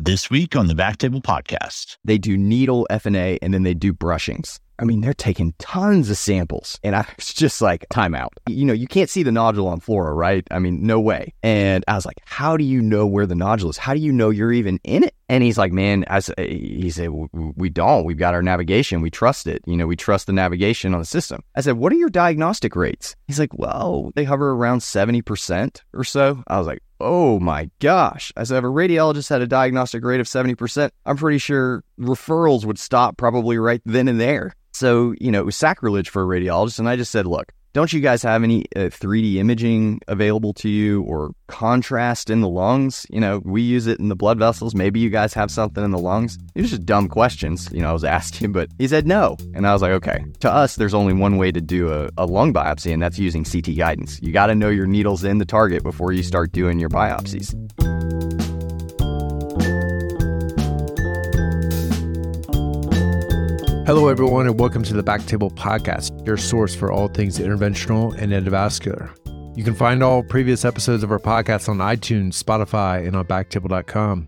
This week on the Backtable Podcast. They do needle FNA and then they do brushings. I mean, they're taking tons of samples. And I was just like, time out. You know, you can't see the nodule on Flora, right? I mean, no way. And I was like, how do you know where the nodule is? How do you know you're even in it? And he's like, man, he said, we don't. We've got our navigation. We trust it. You know, we trust the navigation on the system. I said, what are your diagnostic rates? He's like, well, they hover around 70% or so. I was like, oh my gosh. I said, if a radiologist had a diagnostic rate of 70%, I'm pretty sure referrals would stop probably right then and there. So, you know, it was sacrilege for a radiologist. And I just said, look, don't you guys have any 3D imaging available to you or contrast in the lungs? You know, we use it in the blood vessels. Maybe you guys have something in the lungs. It was just dumb questions, you know, I was asking, but he said no. And I was like, okay, to us, there's only one way to do a lung biopsy, and that's using CT guidance. You got to know your needle's in the target before you start doing your biopsies. Hello, everyone, and welcome to the Backtable Podcast, your source for all things interventional and endovascular. You can find all previous episodes of our podcast on iTunes, Spotify, and on backtable.com.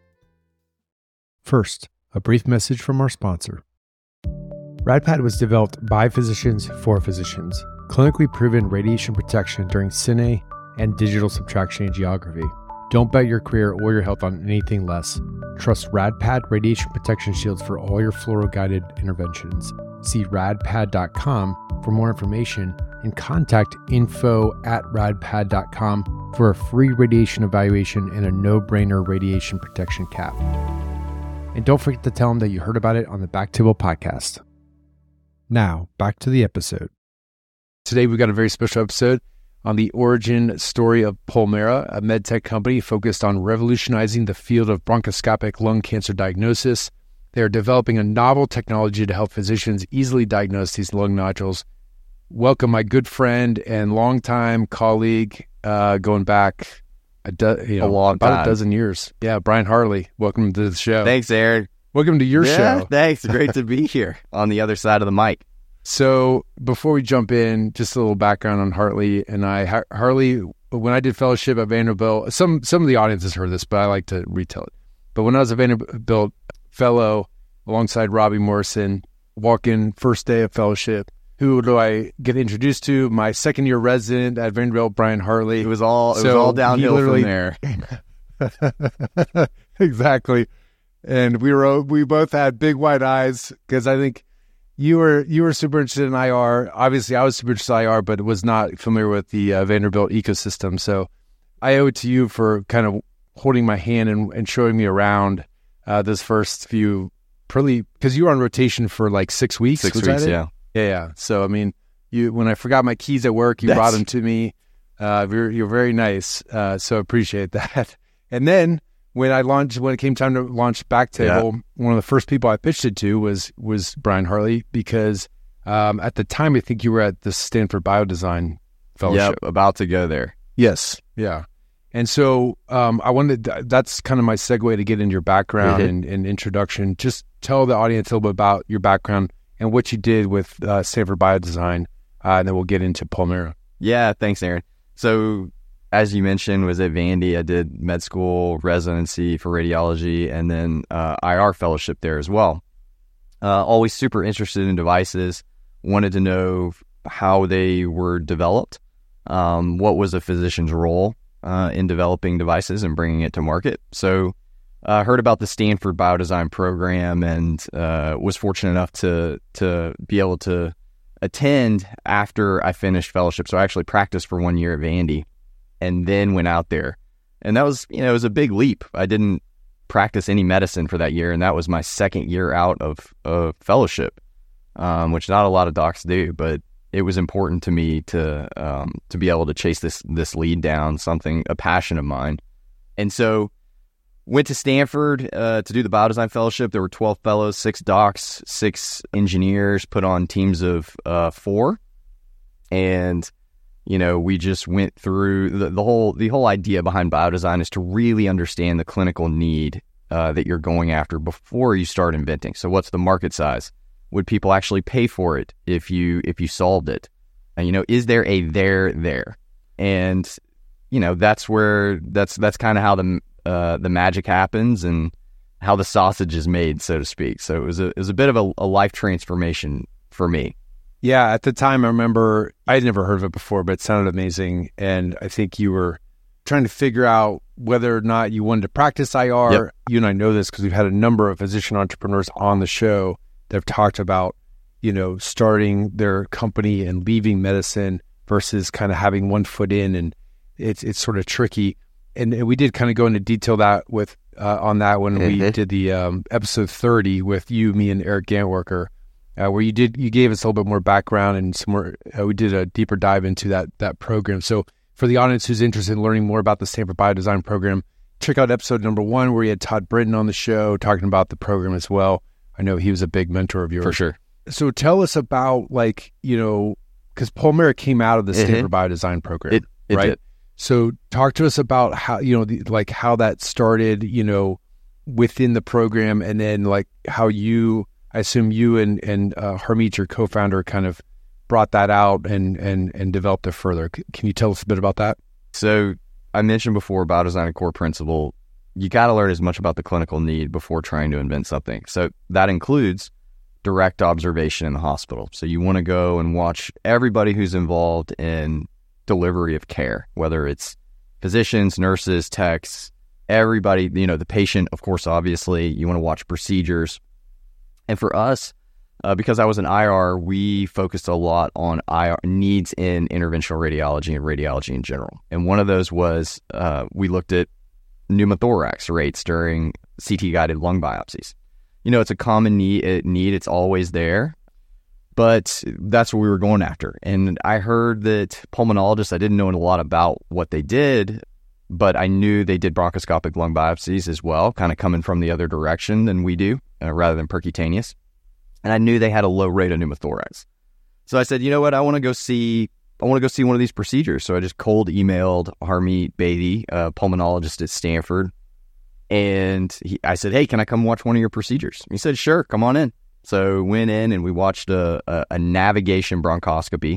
First, a brief message from our sponsor. RadPad was developed by physicians for physicians. Clinically proven radiation protection during cine and digital subtraction angiography. Don't bet your career or your health on anything less. Trust RadPad radiation protection shields for all your fluoro-guided interventions. See radpad.com for more information and contact info@radpad.com for a free radiation evaluation and a no-brainer radiation protection cap. And don't forget to tell them that you heard about it on the Backtable Podcast. Now, back to the episode. Today, we've got a very special episode on the origin story of Polmera, a medtech company focused on revolutionizing the field of bronchoscopic lung cancer diagnosis. They are developing a novel technology to help physicians easily diagnose these lung nodules. Welcome my good friend and longtime colleague, going back a long time. About a dozen years. Yeah, Brian Hartley. Welcome to the show. Thanks, Aaron. Welcome to your show. Thanks. Great to be here on the other side of the mic. So before we jump in, just a little background on Hartley and I. Hartley, when I did fellowship at Vanderbilt, some of the audience has heard this, but I like to retell it. But when I was a Vanderbilt fellow alongside Robbie Morrison, walk-in first day of fellowship, who do I get introduced to? My second year resident at Vanderbilt, Brian Hartley. It was all downhill from there. Exactly. And we both had big wide eyes because I think you were super interested in IR. Obviously, I was super interested in IR, but was not familiar with the Vanderbilt ecosystem. So I owe it to you for kind of holding my hand and showing me around this first few, because you were on rotation for like 6 weeks. 6 weeks, yeah. Yeah. So, I mean, when I forgot my keys at work, you brought them to me. You're very nice. So I appreciate that. And then when it came time to launch Backtable, one of the first people I pitched it to was Brian Hartley, because at the time I think you were at the Stanford Biodesign Fellowship. Yep, about to go there. Yes, yeah. And so that's kind of my segue to get into your background and introduction. Just tell the audience a little bit about your background and what you did with Stanford Biodesign, and then we'll get into Polmera. Yeah, thanks, Aaron. So, as you mentioned, was at Vandy. I did med school residency for radiology and then IR fellowship there as well. Always super interested in devices, wanted to know how they were developed, what was a physician's role in developing devices and bringing it to market. So I heard about the Stanford Biodesign program and was fortunate enough to be able to attend after I finished fellowship. So I actually practiced for 1 year at Vandy and then went out there. And that was, it was a big leap. I didn't practice any medicine for that year, and that was my second year out of fellowship, which not a lot of docs do, but it was important to me to be able to chase this lead down, a passion of mine. And so went to Stanford to do the Biodesign Fellowship. There were 12 fellows, 6 docs, 6 engineers, put on teams of 4. And we just went through the whole idea behind biodesign is to really understand the clinical need that you're going after before you start inventing. So what's the market size? Would people actually pay for it if you solved it? And, is there a there? And, that's kind of how the magic happens. And how the sausage is made, so to speak. So it was a bit of a life transformation for me. Yeah, at the time, I remember I had never heard of it before, but it sounded amazing. And I think you were trying to figure out whether or not you wanted to practice IR. Yep. You and I know this because we've had a number of physician entrepreneurs on the show that have talked about, starting their company and leaving medicine versus kind of having one foot in. And it's sort of tricky. And we did kind of go into detail that with on that when we did the episode 30 with you, me, and Eric Gantwerker. Where you gave us a little bit more background and some more, we did a deeper dive into that program. So for the audience who's interested in learning more about the Stanford Biodesign program, check out episode number 1 where you had Todd Britton on the show talking about the program as well. I know he was a big mentor of yours. For sure. So tell us about because Paul Marik came out of the Stanford Biodesign program, it right? Did. So talk to us about how, how that started, within the program, and then how I assume you and Harmeet, your co-founder, kind of brought that out and developed it further. Can you tell us a bit about that? So I mentioned before, Biodesign core principle, you got to learn as much about the clinical need before trying to invent something. So that includes direct observation in the hospital. So you want to go and watch everybody who's involved in delivery of care, whether it's physicians, nurses, techs, everybody, the patient, of course, obviously, you want to watch procedures. And for us, because I was an IR, we focused a lot on IR needs in interventional radiology and radiology in general. And one of those was we looked at pneumothorax rates during CT-guided lung biopsies. It's a common need. It's always there. But that's what we were going after. And I heard that pulmonologists, I didn't know a lot about what they did, but I knew they did bronchoscopic lung biopsies as well, kind of coming from the other direction than we do, rather than percutaneous. And I knew they had a low rate of pneumothorax. So I said, you know what, I want to go see one of these procedures. So I just cold emailed Harmeet Bedi, a pulmonologist at Stanford. And I said, hey, can I come watch one of your procedures? He said, sure, come on in. So went in and we watched a navigation bronchoscopy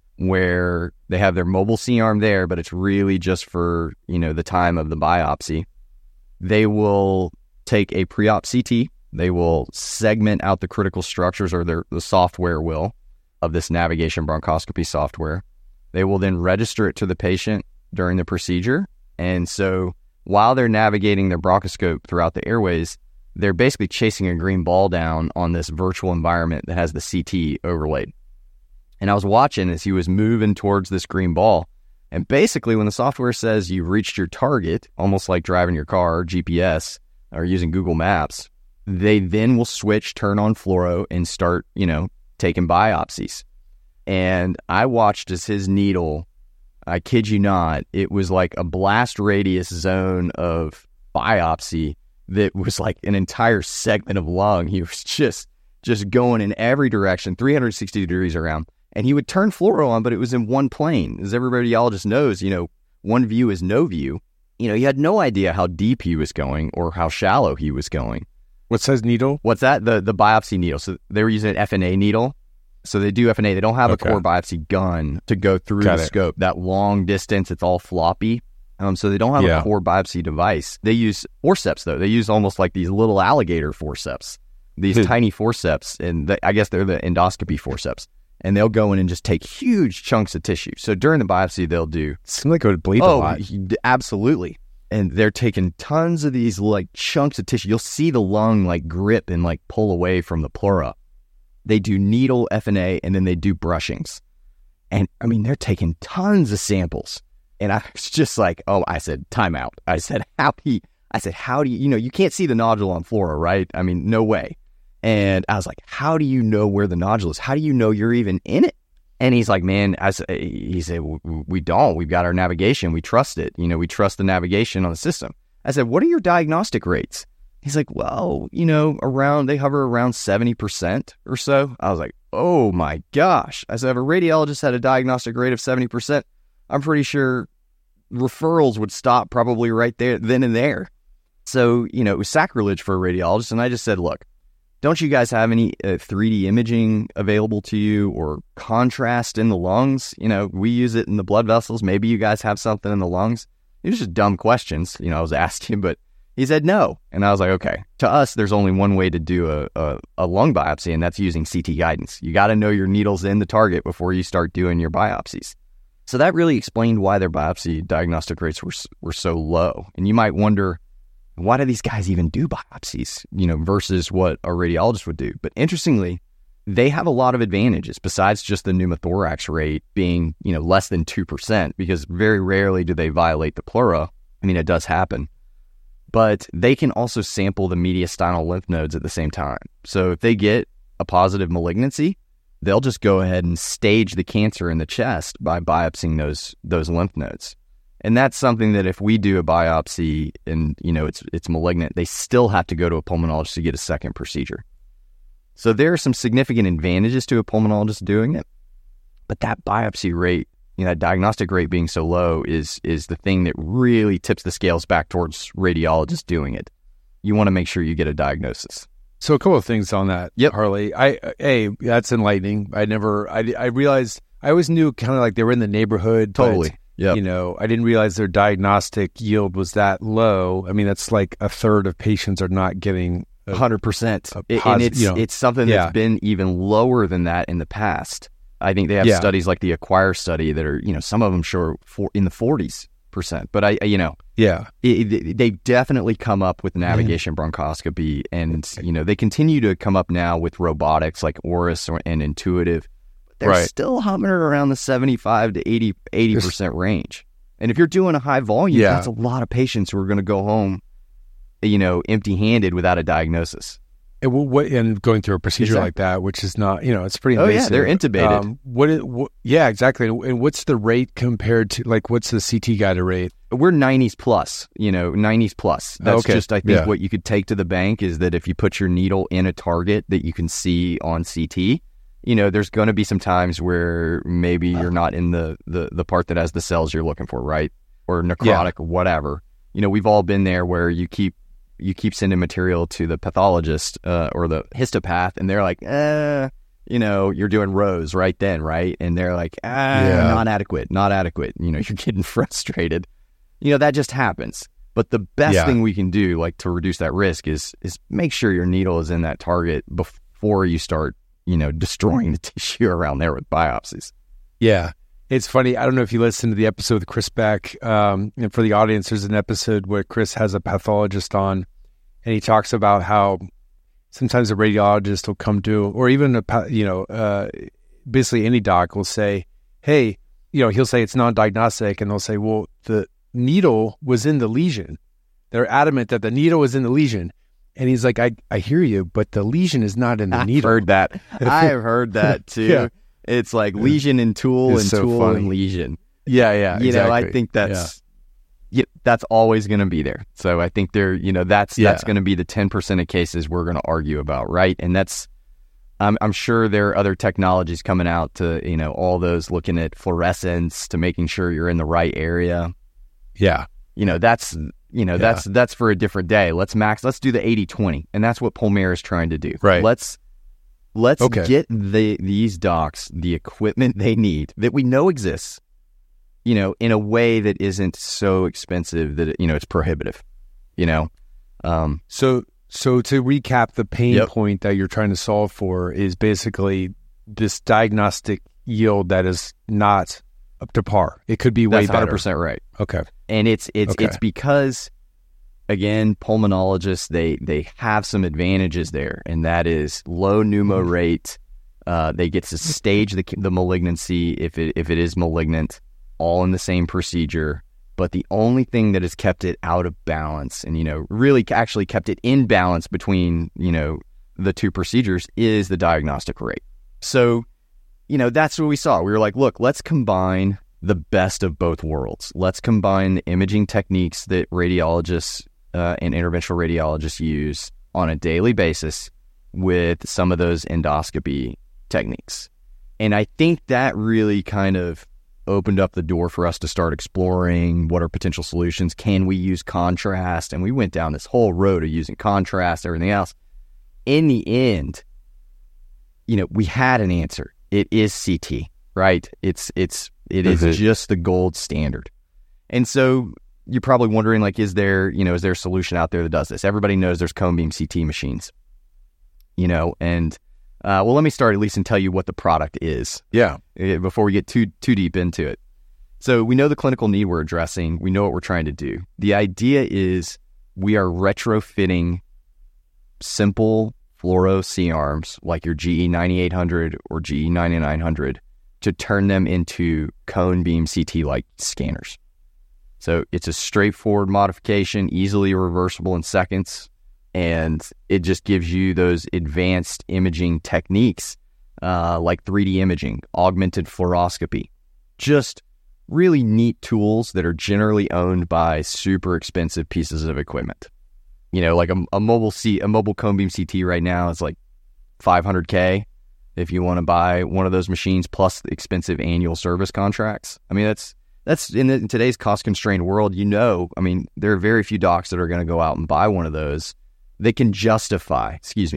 where they have their mobile C-arm there, but it's really just for, the time of the biopsy. They will take a pre-op CT. They will segment out the critical structures, or the software will, of this navigation bronchoscopy software. They will then register it to the patient during the procedure. And so while they're navigating their bronchoscope throughout the airways, they're basically chasing a green ball down on this virtual environment that has the CT overlaid. And I was watching as he was moving towards this green ball. And basically when the software says you've reached your target, almost like driving your car, GPS, or using Google Maps, they then will switch, turn on fluoro, and start, taking biopsies. And I watched as his needle, I kid you not, it was like a blast radius zone of biopsy that was like an entire segment of lung. He was just going in every direction, 360 degrees around. And he would turn fluoro on, but it was in one plane. As every radiologist knows, one view is no view. He had no idea how deep he was going or how shallow he was going. What size needle? What's that? The biopsy needle. So they were using an FNA needle. So they do FNA. They don't have a core biopsy gun to go through the scope. That long distance, it's all floppy. So they don't have a core biopsy device. They use forceps, though. They use almost like these little alligator forceps, these tiny forceps, and I guess they're the endoscopy forceps. And they'll go in and just take huge chunks of tissue. So during the biopsy, they'll do... Seems like it would bleed a lot. Absolutely. And they're taking tons of these chunks of tissue. You'll see the lung grip and pull away from the pleura. They do needle FNA, and then they do brushings. And I mean, they're taking tons of samples. And I was just I said, time out. I said, how do you, you can't see the nodule on fluoro, right? I mean, no way. And I was like, how do you know where the nodule is? How do you know you're even in it? And he's like, man, he said, we don't. We've got our navigation. We trust it. We trust the navigation on the system. I said, what are your diagnostic rates? He's like, well, they hover around 70% or so. I was like, oh my gosh. I said, if a radiologist had a diagnostic rate of 70%, I'm pretty sure referrals would stop probably right there, then and there. So, it was sacrilege for a radiologist. And I just said, look, don't you guys have any 3D imaging available to you or contrast in the lungs? We use it in the blood vessels. Maybe you guys have something in the lungs. It was just dumb questions, I was asking, but He said no. And I was like, okay, to us, there's only one way to do a lung biopsy, and that's using CT guidance. You got to know your needle's in the target before you start doing your biopsies. So that really explained why their biopsy diagnostic rates were so low. And you might wonder, why do these guys even do biopsies, versus what a radiologist would do? But interestingly, they have a lot of advantages besides just the pneumothorax rate being, less than 2%, because very rarely do they violate the pleura. I mean, it does happen. But they can also sample the mediastinal lymph nodes at the same time. So if they get a positive malignancy, they'll just go ahead and stage the cancer in the chest by biopsying those lymph nodes. And that's something that if we do a biopsy and, it's malignant, they still have to go to a pulmonologist to get a second procedure. So there are some significant advantages to a pulmonologist doing it. But that biopsy rate, that diagnostic rate being so low is the thing that really tips the scales back towards radiologists doing it. You want to make sure you get a diagnosis. So a couple of things on that, Yep. Harley. That's enlightening. I realized, I always knew kind of like they were in the neighborhood. Totally. But, Yep. I didn't realize their diagnostic yield was that low. I mean, that's like a third of patients are not getting 100%. And it's something that's been even lower than that in the past. I think they have studies like the Acquire study that are, some of them show in the 40%. But they definitely come up with navigation bronchoscopy, and they continue to come up now with robotics like Auris and Intuitive. They're still hovering around the 75 to 80% range. And if you're doing a high volume, that's a lot of patients who are going to go home, empty-handed without a diagnosis. And going through a procedure like that, which is not, it's pretty invasive. Oh, yeah, they're intubated. Yeah, exactly. And what's the rate compared to, what's the CT guided rate? We're 90s plus, 90s plus. That's just, I think, what you could take to the bank is that if you put your needle in a target that you can see on CT, there's going to be some times where maybe you're not in the part that has the cells you're looking for, right? Or necrotic or whatever. We've all been there where you keep sending material to the pathologist or the histopath, and they're like, you're doing rows right then, right? And they're like, not adequate. You're getting frustrated. That just happens. But the best thing we can do, to reduce that risk, is make sure your needle is in that target before you start, destroying the tissue around there with biopsies. Yeah. It's funny. I don't know if you listened to the episode with Chris Beck. And for the audience, there's an episode where Chris has a pathologist on, and he talks about how sometimes a radiologist will come to, or even basically any doc will say, hey, he'll say it's non-diagnostic, and they'll say, well, the needle was in the lesion. They're adamant that the needle was in the lesion. And he's like, I hear you, but the lesion is not in the needle. I've heard that. I've heard that too. Yeah. It's like lesion and tool and so tool and lesion. Yeah. Exactly. I think that's always going to be there. So I think that's going to be the 10% of cases we're going to argue about, right? And that's, I'm sure there are other technologies coming out to, all those looking at fluorescence to making sure you're in the right area. Yeah. That's for a different day. Let's do the 80-20. And that's what Pulmera is trying to do. Right. Let's get these docs the equipment they need that we know exists, in a way that isn't so expensive that, it's prohibitive, So to recap, the pain point that you're trying to solve for is basically this diagnostic yield that is not up to par. It could be way better. That's 100% right. Okay. And it's because, again, pulmonologists, they have some advantages there, and that is low pneumo rate. They get to stage the malignancy if it is malignant, all in the same procedure. But the only thing that has kept it out of balance and, really actually kept it in balance between, the two procedures is the diagnostic rate. So, that's what we saw. We were like, look, let's combine the best of both worlds. Let's combine the imaging techniques that radiologists and interventional radiologists use on a daily basis with some of those endoscopy techniques. And I think that really kind of opened up the door for us to start exploring what are potential solutions. Can we use contrast? And we went down this whole road of using contrast, everything else. In the end, we had an answer. It is CT, right? It is just the gold standard. And so, you're probably wondering, like, is there a solution out there that does this? Everybody knows there's cone beam CT machines, and well, let me start at least and tell you what the product is. Yeah. Before we get too deep into it. So we know the clinical need we're addressing. We know what we're trying to do. The idea is we are retrofitting simple fluoro C-arms like your GE 9800 or GE 9900 to turn them into cone beam CT-like scanners. So it's a straightforward modification, easily reversible in seconds, and it just gives you those advanced imaging techniques like 3D imaging, augmented fluoroscopy, just really neat tools that are generally owned by super expensive pieces of equipment. Like a mobile cone beam CT right now is like $500K if you want to buy one of those machines plus the expensive annual service contracts. I mean, that's in today's cost-constrained world, there are very few docs that are going to go out and buy one of those. They can justify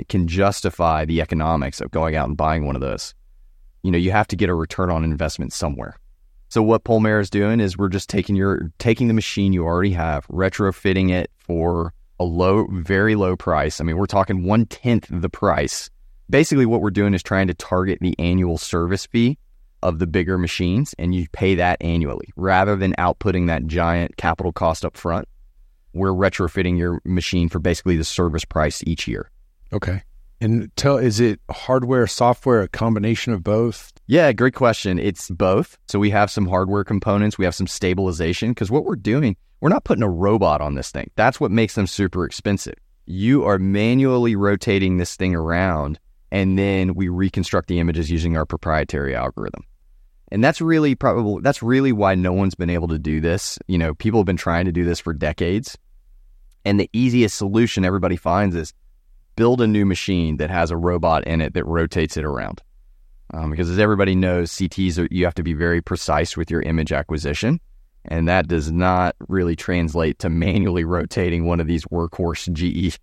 the economics of going out and buying one of those. You have to get a return on investment somewhere. So what Polmera is doing is we're just taking the machine you already have, retrofitting it for a very low price. I mean, we're talking 1/10 the price. Basically, what we're doing is trying to target the annual service fee of the bigger machines, and you pay that annually rather than outputting that giant capital cost up front. We're retrofitting your machine for basically the service price each year. Okay. And is it hardware, software, a combination of both? Yeah, great question. It's both. So we have some hardware components. We have some stabilization, because what we're doing, we're not putting a robot on this thing. That's what makes them super expensive. You are manually rotating this thing around, and then we reconstruct the images using our proprietary algorithm. And that's really why no one's been able to do this. People have been trying to do this for decades. And the easiest solution everybody finds is build a new machine that has a robot in it that rotates it around. Because as everybody knows, CTs, you have to be very precise with your image acquisition. And that does not really translate to manually rotating one of these workhorse GE,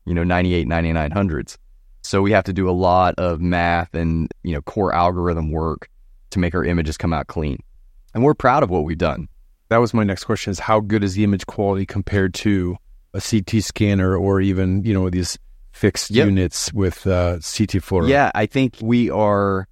98, 9900s. So we have to do a lot of math and, core algorithm work to make our images come out clean. And we're proud of what we've done. That was my next question, is how good is the image quality compared to a CT scanner or even, these fixed units with CT fluoro? Yeah, I think we are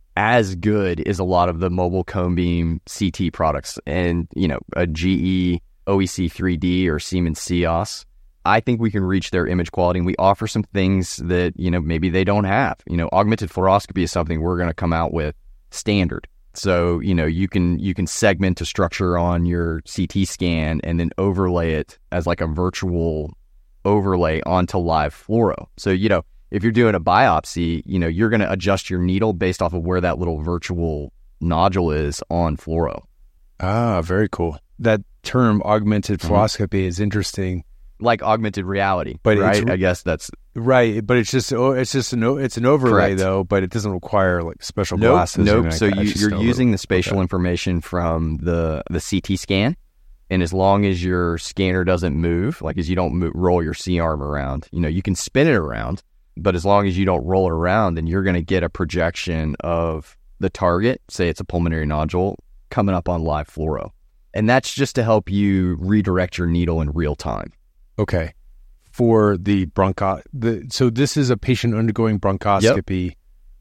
as good as a lot of the mobile cone beam CT products, and a GE OEC 3D or Siemens CIOS. I think we can reach their image quality, and we offer some things that maybe they don't have. Augmented fluoroscopy is something we're going to come out with standard. So you can segment a structure on your CT scan and then overlay it as like a virtual overlay onto live fluoro. So if you're doing a biopsy, you're going to adjust your needle based off of where that little virtual nodule is on fluoro. Ah, very cool. That term augmented fluoroscopy is interesting. Like augmented reality, but right? I guess that's right. But it's an overlay. Correct. Though, but it doesn't require like special glasses. Nope. So you're using the spatial information from the CT scan, and as long as your scanner doesn't move, like as you don't roll your C-arm around, you can spin it around, but as long as you don't roll it around, then you're going to get a projection of the target. Say it's a pulmonary nodule coming up on live fluoro, and that's just to help you redirect your needle in real time. Okay. For the so this is a patient undergoing bronchoscopy,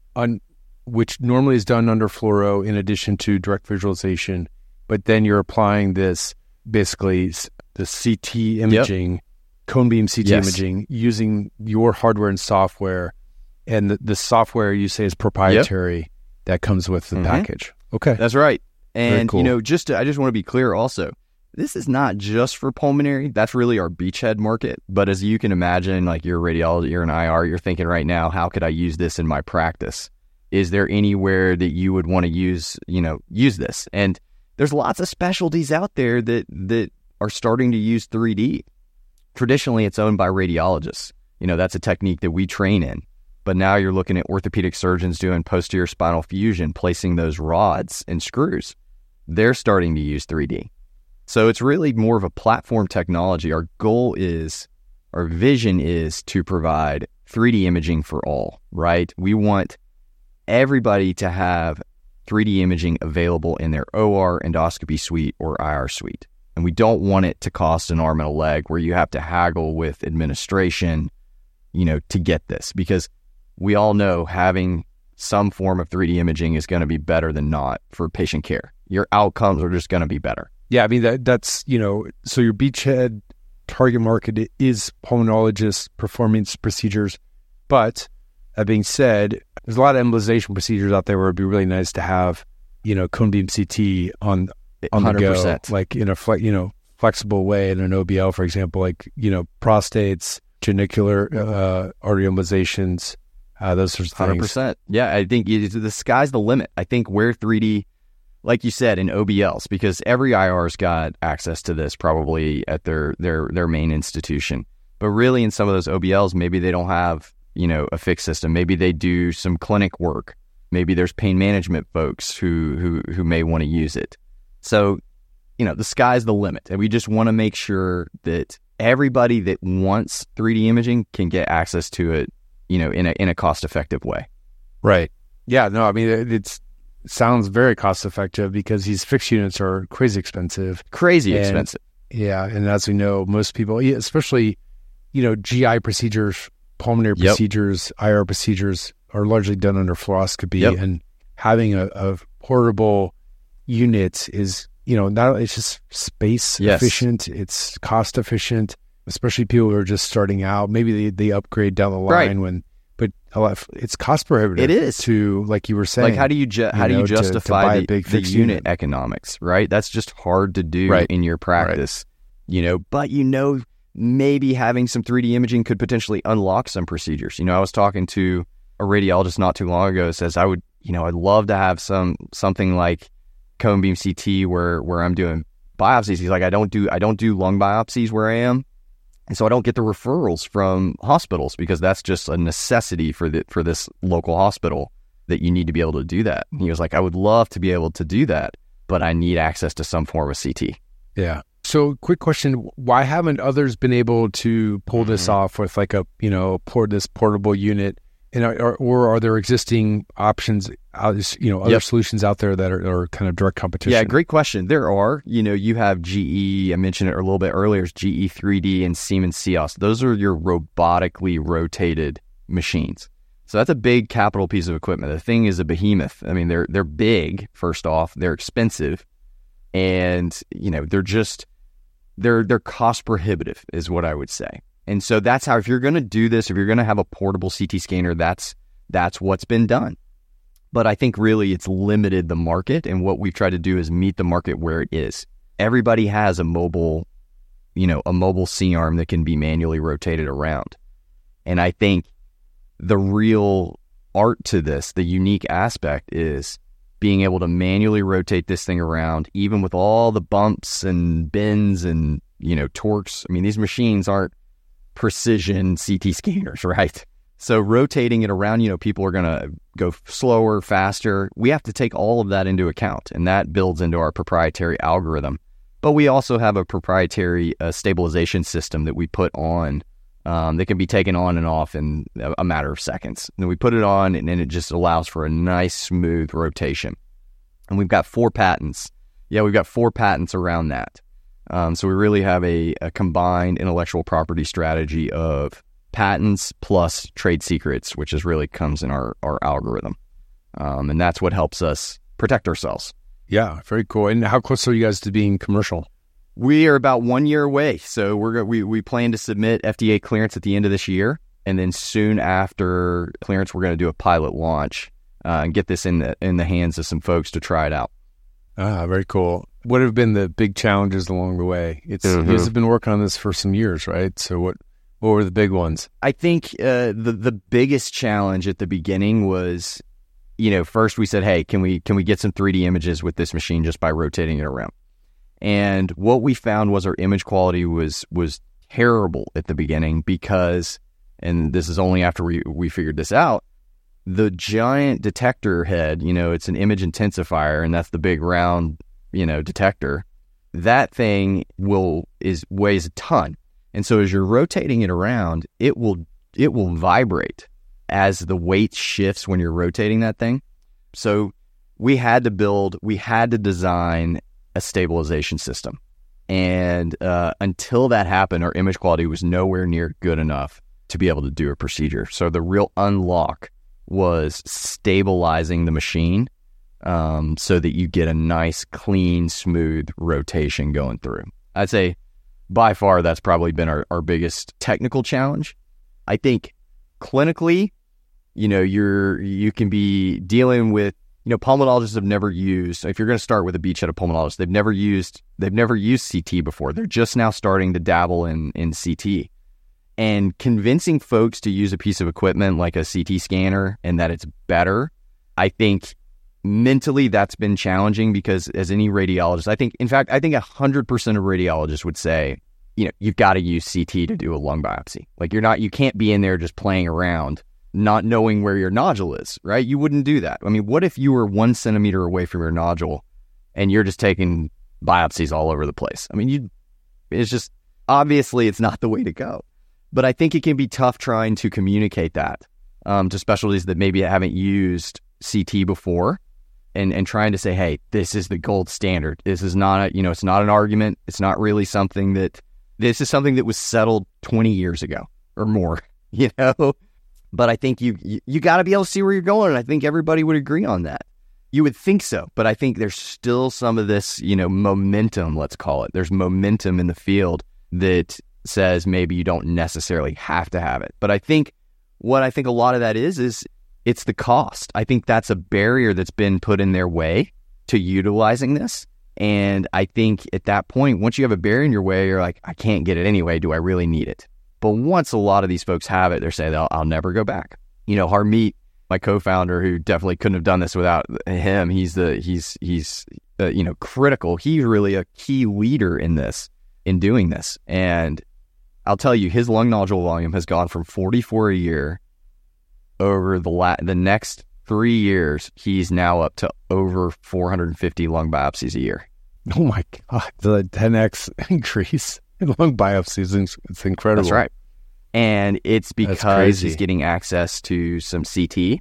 which normally is done under fluoro in addition to direct visualization, but then you're applying this, basically the CT imaging, cone beam CT imaging, using your hardware and software, and the software you say is proprietary that comes with the package. Okay. That's right. And, cool. I just want to be clear also, this is not just for pulmonary. That's really our beachhead market. But as you can imagine, like you're a radiologist, you're an IR, you're thinking right now, how could I use this in my practice? Is there anywhere that you would want to use this? And there's lots of specialties out there that are starting to use 3D. Traditionally, it's owned by radiologists. That's a technique that we train in. But now you're looking at orthopedic surgeons doing posterior spinal fusion, placing those rods and screws. They're starting to use 3D. So it's really more of a platform technology. Our vision is to provide 3D imaging for all, right? We want everybody to have 3D imaging available in their OR, endoscopy suite, or IR suite. And we don't want it to cost an arm and a leg where you have to haggle with administration, to get this, because we all know having some form of 3D imaging is going to be better than not for patient care. Your outcomes are just going to be better. Yeah, I mean, that's, so your beachhead target market is pulmonologists performing procedures. But that being said, there's a lot of embolization procedures out there where it'd be really nice to have, cone beam CT on 100%. The go, like in a flexible way in an OBL, for example, like, prostates, genicular artery embolizations, those sorts of things. 100%. Yeah, I think the sky's the limit. I think where 3D, like you said, in OBLs, because every IR's got access to this probably at their main institution. But really in some of those OBLs, maybe they don't have, a fixed system. Maybe they do some clinic work. Maybe there's pain management folks who may want to use it. So, the sky's the limit. And we just want to make sure that everybody that wants 3D imaging can get access to it, in a cost-effective way. Right. Yeah, no, I mean, it sounds very cost-effective because these fixed units are crazy expensive. Expensive. Yeah, and as we know, most people, especially, GI procedures, pulmonary procedures, IR procedures are largely done under fluoroscopy, and having a portable unit is, it's just space efficient, it's cost efficient, especially people who are just starting out. Maybe they upgrade down the line but it's cost prohibitive. It is to, like you were saying. Like, how do you justify the big unit economics, right? That's just hard to do in your practice, but maybe having some 3D imaging could potentially unlock some procedures. I was talking to a radiologist not too long ago who says I'd love to have something like cone beam CT where I'm doing biopsies. He's like, I don't do lung biopsies where I am. And so I don't get the referrals from hospitals because that's just a necessity for this local hospital that you need to be able to do that. And he was like, I would love to be able to do that, but I need access to some form of CT. Yeah. So quick question, why haven't others been able to pull this off with like this portable unit? And or are there existing options, other solutions out there that are kind of direct competition? Yeah, great question. There are. You have GE, I mentioned it a little bit earlier, GE 3D and Siemens CIOS. Those are your robotically rotated machines. So that's a big capital piece of equipment. The thing is a behemoth. I mean, they're big, first off. They're expensive. And, they're cost prohibitive is what I would say. And so that's how, if you're going to do this, if you're going to have a portable CT scanner, that's what's been done. But I think really it's limited the market, and what we've tried to do is meet the market where it is. Everybody has a mobile C-arm that can be manually rotated around. And I think the real art to this, the unique aspect, is being able to manually rotate this thing around, even with all the bumps and bends and, torques. I mean, these machines aren't precision CT scanners, right? So rotating it around, people are going to go slower, faster. We have to take all of that into account, and that builds into our proprietary algorithm. But we also have a proprietary stabilization system that we put on that can be taken on and off in a matter of seconds. And then we put it on, and then it just allows for a nice, smooth rotation. And we've got 4 patents. Yeah, we've got 4 patents around that. So we really have a combined intellectual property strategy of patents plus trade secrets, which really comes in our algorithm. And that's what helps us protect ourselves. Yeah, very cool. And how close are you guys to being commercial? We are about 1 year away. So we plan to submit FDA clearance at the end of this year. And then soon after clearance, we're going to do a pilot launch and get this in the hands of some folks to try it out. Ah, very cool. What have been the big challenges along the way? You guys have been working on this for some years, right? So what were the big ones? I think the biggest challenge at the beginning was, first we said, hey, can we get some 3D images with this machine just by rotating it around? And what we found was our image quality was terrible at the beginning because, and this is only after we figured this out, the giant detector head, it's an image intensifier, and that's the big round, detector. That thing weighs a ton. And so as you're rotating it around, it will vibrate as the weight shifts when you're rotating that thing. So we had to design a stabilization system. And until that happened, our image quality was nowhere near good enough to be able to do a procedure. So the real unlock was stabilizing the machine so that you get a nice, clean, smooth rotation going through. I'd say by far that's probably been our biggest technical challenge. I think clinically, you can be dealing with, pulmonologists have never used, if you're going to start with a beachhead of pulmonologist, they've never used CT before. They're just now starting to dabble in CT. And convincing folks to use a piece of equipment like a CT scanner and that it's better, I think mentally that's been challenging, because as any radiologist, I think 100% of radiologists would say, you've got to use CT to do a lung biopsy. Like you can't be in there just playing around, not knowing where your nodule is, right? You wouldn't do that. I mean, what if you were 1 centimeter away from your nodule and you're just taking biopsies all over the place? I mean, it's just, obviously it's not the way to go. But I think it can be tough trying to communicate that to specialties that maybe haven't used CT before, and trying to say, hey, this is the gold standard. This is not it's not an argument. It's not really something this is something that was settled 20 years ago or more, But I think you got to be able to see where you're going. And I think everybody would agree on that. You would think so. But I think there's still some of this, momentum, let's call it. There's momentum in the field that says maybe you don't necessarily have to have it. But I think what a lot of that is it's the cost. I think that's a barrier that's been put in their way to utilizing this. And I think at that point, once you have a barrier in your way, you're like, I can't get it anyway. Do I really need it? But once a lot of these folks have it, they're saying, I'll never go back. Harmeet, my co-founder, who definitely couldn't have done this without him, he's critical. He's really a key leader in doing this. And I'll tell you, his lung nodule volume has gone from 44 a year over the next 3 years. He's now up to over 450 lung biopsies a year. Oh my God, the 10x increase in lung biopsies, it's incredible. That's right. And it's because he's getting access to some CT.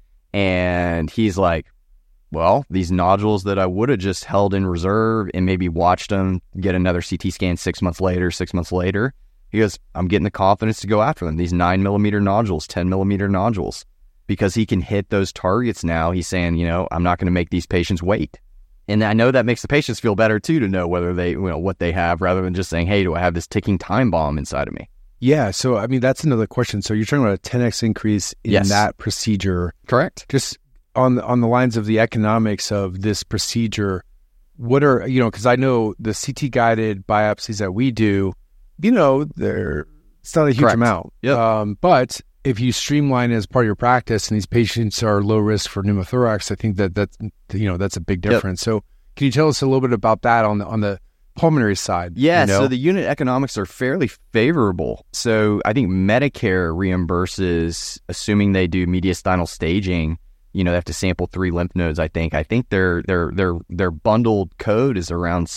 And he's like, well, these nodules that I would have just held in reserve and maybe watched them get another CT scan 6 months later, he goes, I'm getting the confidence to go after them. These 9 millimeter nodules, 10 millimeter nodules, because he can hit those targets now. He's saying, I'm not going to make these patients wait. And I know that makes the patients feel better too, to know whether they, what they have, rather than just saying, hey, do I have this ticking time bomb inside of me? Yeah. So, I mean, that's another question. So you're talking about a 10x increase in that procedure. Correct. Just on the lines of the economics of this procedure, what are, because I know the CT guided biopsies that we do, it's not a huge amount. Yep. But if you streamline it as part of your practice and these patients are low risk for pneumothorax, I think that's a big difference. Yep. So can you tell us a little bit about that on the pulmonary side? Yeah, so the unit economics are fairly favorable. So I think Medicare reimburses, assuming they do mediastinal staging, they have to sample 3 lymph nodes, I think. I think their bundled code is around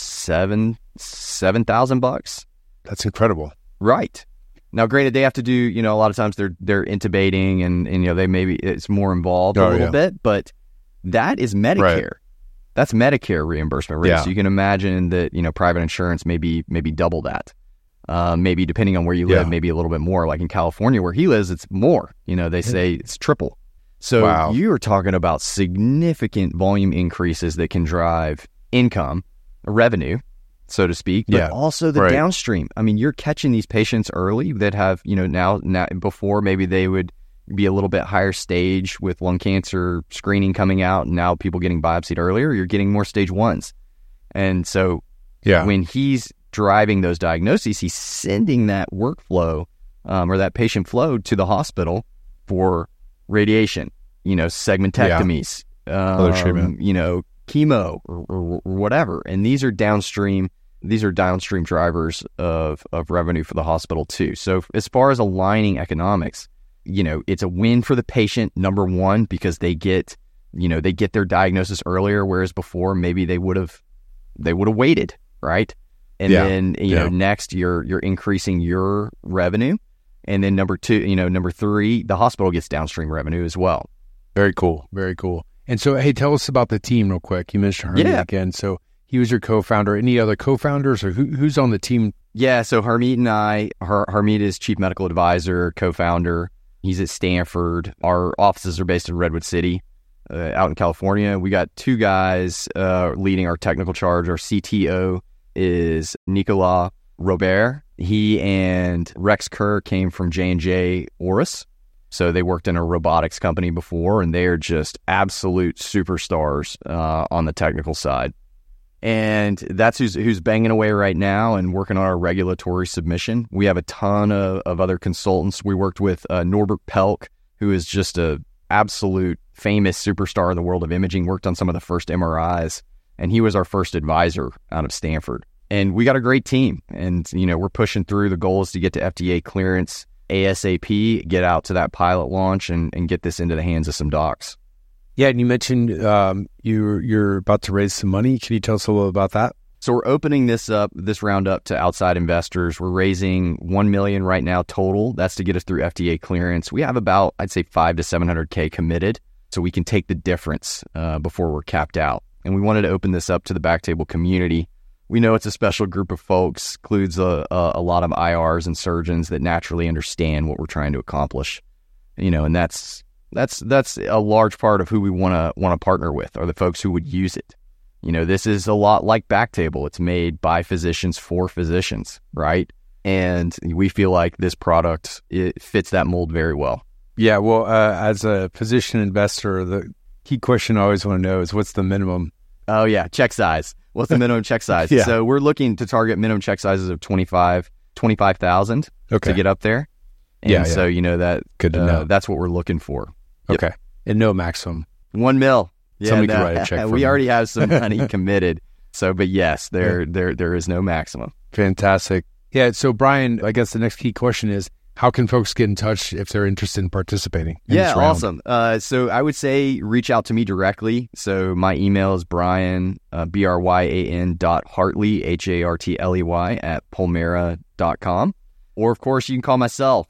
$7,000. That's incredible. Right. Now, granted, they have to do, a lot of times they're intubating and they maybe it's more involved a little bit, but that is Medicare. Right. That's Medicare reimbursement rate. Yeah. So you can imagine that, private insurance maybe double that. Maybe depending on where you live, maybe a little bit more. Like in California where he lives, it's more. They say it's triple. So you are talking about significant volume increases that can drive income, revenue, so to speak, but also the downstream. I mean, you're catching these patients early that have, now before maybe they would be a little bit higher stage with lung cancer screening coming out, and now people getting biopsied earlier, you're getting more stage 1s. And so when he's driving those diagnoses, he's sending that workflow or that patient flow to the hospital for radiation, segmentectomies, other treatment, chemo or whatever. And these are downstream drivers of revenue for the hospital too. So as far as aligning economics, it's a win for the patient, number one, because they get their diagnosis earlier, whereas before maybe they would have waited, right? And then next you're increasing your revenue, and then number three, the hospital gets downstream revenue as well. Very cool, very cool. And so, hey, tell us about the team real quick. You mentioned Hermie again. So he was your co-founder. Any other co-founders or who's on the team? Yeah, so Harmeet and Harmeet is chief medical advisor, co-founder. He's at Stanford. Our offices are based in Redwood City, out in California. We got two guys leading our technical charge. Our CTO is Nicolas Robert. He and Rex Kerr came from J&J Auris. So they worked in a robotics company before, and they are just absolute superstars on the technical side. And that's who's banging away right now and working on our regulatory submission. We have a ton of other consultants. We worked with Norbert Pelk, who is just a absolute famous superstar in the world of imaging, worked on some of the first MRIs, and he was our first advisor out of Stanford. And we got a great team, and we're pushing through. The goal is to get to FDA clearance ASAP, get out to that pilot launch, and get this into the hands of some docs. Yeah, and you mentioned you're about to raise some money. Can you tell us a little about that? So we're opening this round up to outside investors. We're raising $1 million right now total. That's to get us through FDA clearance. We have about, I'd say, $500 to $700K committed, so we can take the difference before we're capped out. And we wanted to open this up to the Backtable community. We know it's a special group of folks, includes a lot of IRs and surgeons that naturally understand what we're trying to accomplish. And that's a large part of who we want to partner with, are the folks who would use it. This is a lot like Backtable. It's made by physicians for physicians, right? And we feel like this product, it fits that mold very well. Yeah, well, as a physician investor, the key question I always want to know is what's the minimum? Oh yeah, check size. What's the minimum check size? Yeah. So we're looking to target minimum check sizes of 25,000 to get up there. And so that good to know. That's what we're looking for. Okay. Yep. And no maximum. $1 million. Yeah, somebody can write a check for we me. already have some money committed. So, but yes, there is no maximum. Fantastic. Yeah. So Brian, I guess the next key question is, how can folks get in touch if they're interested in participating in this round? Awesome. So I would say reach out to me directly. So my email is Brian, bryan.hartley, HARTLEY @Polmera.com. Or of course you can call myself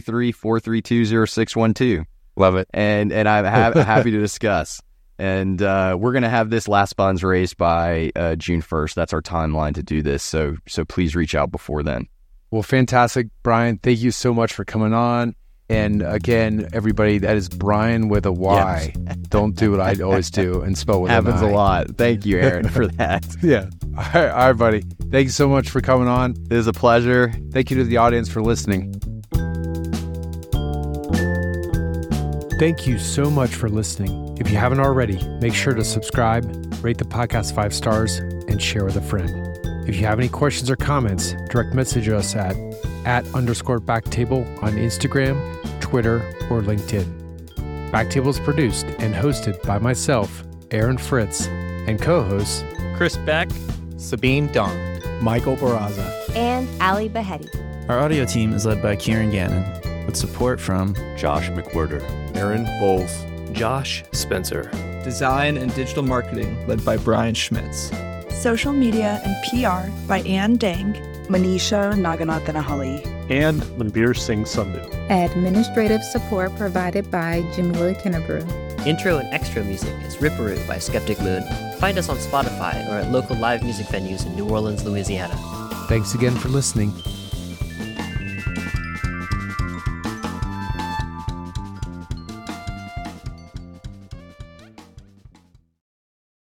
423-432-0612. Love it. And I'm happy to discuss. And we're going to have this last funds raised by June 1st. That's our timeline to do this. So please reach out before then. Well, fantastic, Brian. Thank you so much for coming on. And again, everybody, that is Brian with a Y. Yes. Don't do what I always do and spell with Happens an I. a lot. Thank you, Aaron, for that. Yeah. All right, buddy. Thank you so much for coming on. It was a pleasure. Thank you to the audience for listening. Thank you so much for listening. If you haven't already, make sure to subscribe, rate the podcast 5 stars, and share with a friend. If you have any questions or comments, direct message us at @_Backtable on Instagram, Twitter, or LinkedIn. Backtable is produced and hosted by myself, Aaron Fritz, and co-hosts Chris Beck, Sabine Dong, Michael Barraza, and Ali Behetti. Our audio team is led by Kieran Gannon, with support from Josh McWhirter, Aaron Bowles, Josh Spencer. Design and digital marketing led by Brian Schmitz. Social media and PR by Ann Dang, Manisha Naganathanahali, and Manbir Singh Sandhu. Administrative support provided by Jamila Kennebrew. Intro and extra music is Ripperoo by Skeptic Moon. Find us on Spotify or at local live music venues in New Orleans, Louisiana. Thanks again for listening.